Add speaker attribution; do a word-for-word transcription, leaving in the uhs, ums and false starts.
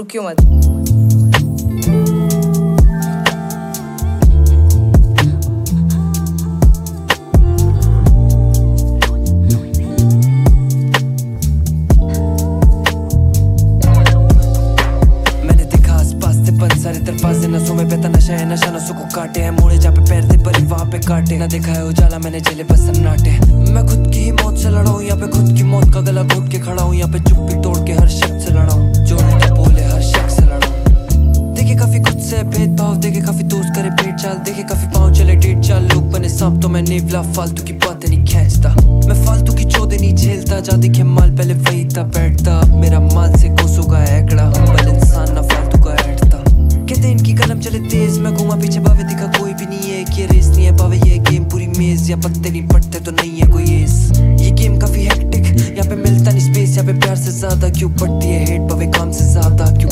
Speaker 1: रुकियो मत।
Speaker 2: सारे दरवाजे नसों में बहता नशा है, नशा नसों को काटे है। मोड़े जहाँ पे पैर थे परे वहाँ पे काटे, ना देखा है उजाला मैंने झेले बस सन्नाटे। मैं खुद की ही मौत से लड़ा हूँ, यहाँ पे खुद की मौत का गला घोट के खड़ा हूँ। यहाँ पे चुप्पी तोड़ के हर शब्द से लड़ा हूँ, जो उल्टा बोले हर शख्स से लड़ा हूँ। देखे काफी खुद से भेदभाव, देखे काफी दोस्त करे पेट चाल, देखे काफी पाँव चले डेढ़ चाल। लोग बने सांप तो मैं निवला, फालतू की बातें नहीं खींचता। मैं फालतू की चौधे नहीं झेलता, जहाँ दिखे माल पहले वही था बैठता। मेरा माल से कोसों का एकड़ा, हम्बल इंसान ना फालतू का ऐठता। कहते इनकी कलम चले तेज, मैं घूमा पीछे बावे दिखा कोई भी नहीं है। कि रेस नहीं है बावे, ये गेम पूरी मेज, या पत्ते नहीं पड़ते तो नहीं है कोई एस। ये गेम काफी हेक्टिक, यहाँ पे मिलता नहीं स्पेस, यहाँ पे प्यार से ज्यादा क्यों पड़ती है हेट बावे काम से ज्यादा। क्यों